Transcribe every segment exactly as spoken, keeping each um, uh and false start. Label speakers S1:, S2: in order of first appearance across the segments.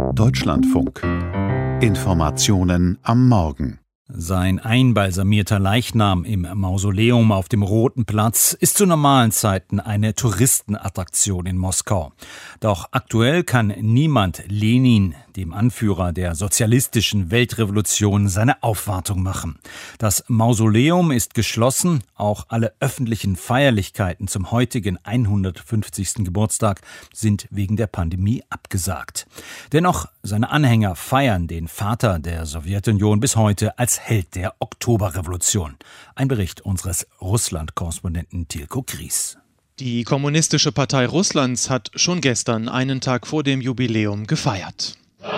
S1: Deutschlandfunk. Informationen am Morgen.
S2: Sein einbalsamierter Leichnam im Mausoleum auf dem Roten Platz ist zu normalen Zeiten eine Touristenattraktion in Moskau. Doch aktuell kann niemand Lenin, dem Anführer der sozialistischen Weltrevolution, seine Aufwartung machen. Das Mausoleum ist geschlossen, auch alle öffentlichen Feierlichkeiten zum heutigen hundertfünfzigsten Geburtstag sind wegen der Pandemie abgesagt. Dennoch, seine Anhänger feiern den Vater der Sowjetunion bis heute als Held der Oktoberrevolution. Ein Bericht unseres Russland-Korrespondenten Tilko Gries.
S3: Die Kommunistische Partei Russlands hat schon gestern, einen Tag vor dem Jubiläum, gefeiert.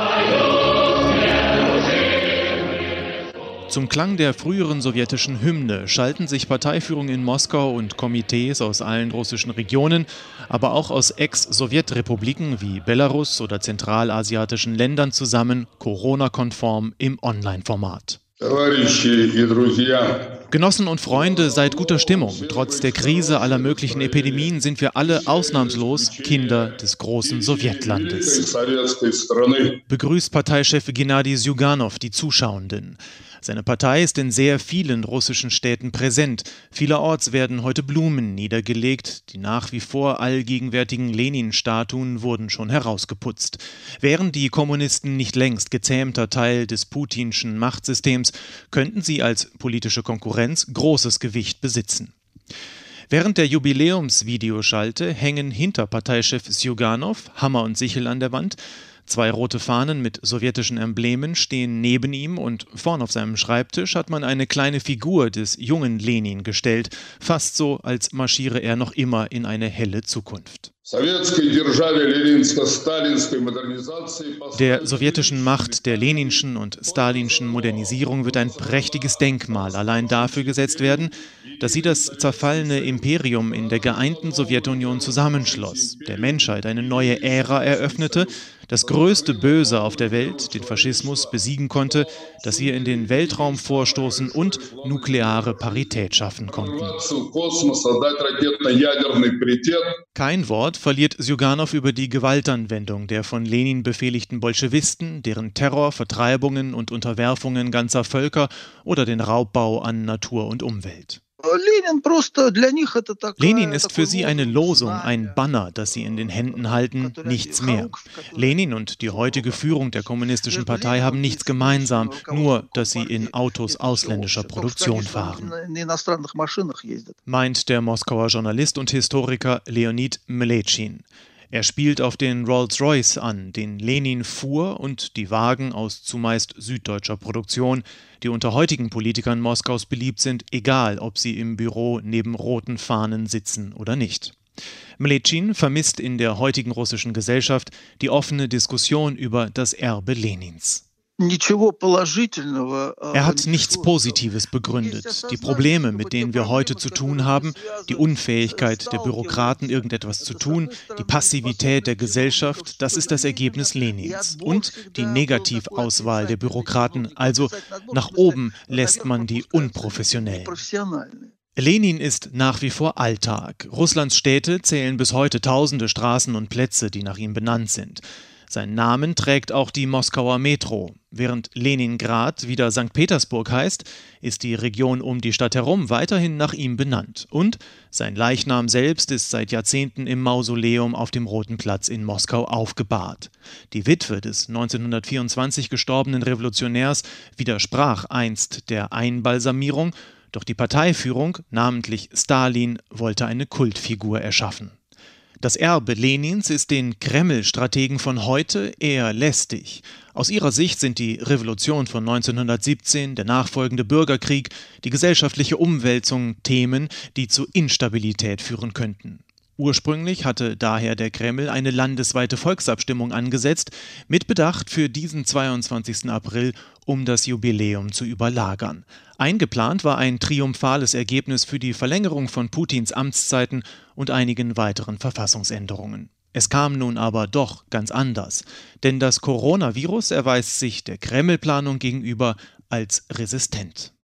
S3: Zum Klang der früheren sowjetischen Hymne schalten sich Parteiführung in Moskau und Komitees aus allen russischen Regionen, aber auch aus Ex-Sowjetrepubliken wie Belarus oder zentralasiatischen Ländern zusammen, Corona-konform im Online-Format. Genossen und Freunde, seid guter Stimmung. Trotz der Krise aller möglichen Epidemien sind wir alle ausnahmslos Kinder des großen Sowjetlandes. Begrüßt Parteichef Gennadi Zyuganow die Zuschauenden. Seine Partei ist in sehr vielen russischen Städten präsent. Vielerorts werden heute Blumen niedergelegt. Die nach wie vor allgegenwärtigen Lenin-Statuen wurden schon herausgeputzt. Wären die Kommunisten nicht längst gezähmter Teil des putinschen Machtsystems, könnten sie als politische Konkurrenz großes Gewicht besitzen. Während der Jubiläumsvideoschalte hängen hinter Parteichef Zyuganow Hammer und Sichel an der Wand. Zwei rote Fahnen mit sowjetischen Emblemen stehen neben ihm und vorn auf seinem Schreibtisch hat man eine kleine Figur des jungen Lenin gestellt, fast so, als marschiere er noch immer in eine helle Zukunft. Der sowjetischen Macht, der leninschen und stalinschen Modernisierung wird ein prächtiges Denkmal allein dafür gesetzt werden, dass sie das zerfallene Imperium in der geeinten Sowjetunion zusammenschloss, der Menschheit eine neue Ära eröffnete, das größte Böse auf der Welt, den Faschismus, besiegen konnte, dass wir in den Weltraum vorstoßen und nukleare Parität schaffen konnten. Kein Wort verliert Zyuganow über die Gewaltanwendung der von Lenin befehligten Bolschewisten, deren Terror, Vertreibungen und Unterwerfungen ganzer Völker oder den Raubbau an Natur und Umwelt. Lenin ist für sie eine Losung, ein Banner, das sie in den Händen halten, nichts mehr. Lenin und die heutige Führung der Kommunistischen Partei haben nichts gemeinsam, nur dass sie in Autos ausländischer Produktion fahren, meint der Moskauer Journalist und Historiker Leonid Mletschin. Er spielt auf den Rolls-Royce an, den Lenin fuhr, und die Wagen aus zumeist süddeutscher Produktion, die unter heutigen Politikern Moskaus beliebt sind, egal ob sie im Büro neben roten Fahnen sitzen oder nicht. Mletschin vermisst in der heutigen russischen Gesellschaft die offene Diskussion über das Erbe Lenins. Er hat nichts Positives begründet. Die Probleme, mit denen wir heute zu tun haben, die Unfähigkeit der Bürokraten, irgendetwas zu tun, die Passivität der Gesellschaft, das ist das Ergebnis Lenins. Und die Negativauswahl der Bürokraten, also nach oben lässt man die Unprofessionellen. Lenin ist nach wie vor Alltag. Russlands Städte zählen bis heute tausende Straßen und Plätze, die nach ihm benannt sind. Seinen Namen trägt auch die Moskauer Metro. Während Leningrad wieder Sankt Petersburg heißt, ist die Region um die Stadt herum weiterhin nach ihm benannt. Und sein Leichnam selbst ist seit Jahrzehnten im Mausoleum auf dem Roten Platz in Moskau aufgebahrt. Die Witwe des neunzehnhundertvierundzwanzig gestorbenen Revolutionärs widersprach einst der Einbalsamierung, doch die Parteiführung, namentlich Stalin, wollte eine Kultfigur erschaffen. Das Erbe Lenins ist den Kreml-Strategen von heute eher lästig. Aus ihrer Sicht sind die Revolution von neunzehnhundertsiebzehn, der nachfolgende Bürgerkrieg, die gesellschaftliche Umwälzung Themen, die zu Instabilität führen könnten. Ursprünglich hatte daher der Kreml eine landesweite Volksabstimmung angesetzt, mit Bedacht für diesen zweiundzwanzigsten April, um das Jubiläum zu überlagern. Eingeplant war ein triumphales Ergebnis für die Verlängerung von Putins Amtszeiten und einigen weiteren Verfassungsänderungen. Es kam nun aber doch ganz anders, denn das Coronavirus erweist sich der Kreml-Planung gegenüber als resistent.